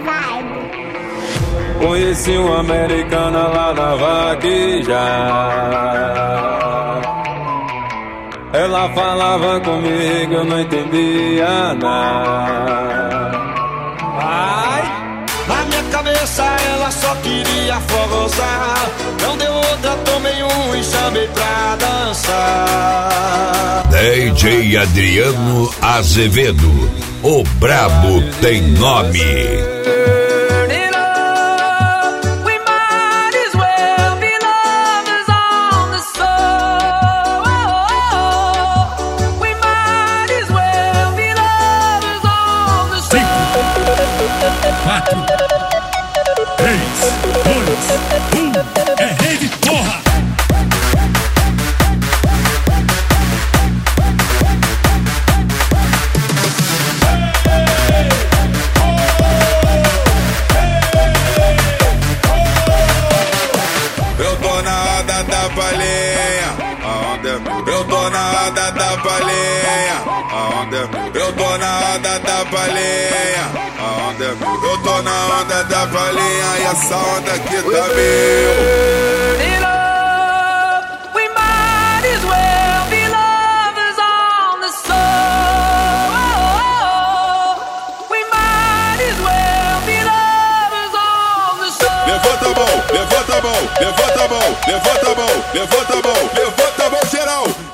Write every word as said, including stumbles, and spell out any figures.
Conheci uma americana lá na vaquejada. Ela falava comigo, eu não entendia nada. Ai! Na minha cabeça ela só queria forrosar. Não deu outra, tomei um e chamei pra dançar. D J Adriano Azevedo, o brabo tem nome. Quatro, três, dois, um, é rave, porra! Eu tô na roda da palhinha, aonde é? Eu tô na roda da palhinha, aonde é? Eu tô na roda da palhinha, aonde é? Eu tô na onda da palhinha e essa onda aqui tá meu. Levanta a mão, levanta a mão, levanta a mão, levanta a mão, levanta a mão, levanta a mão geral.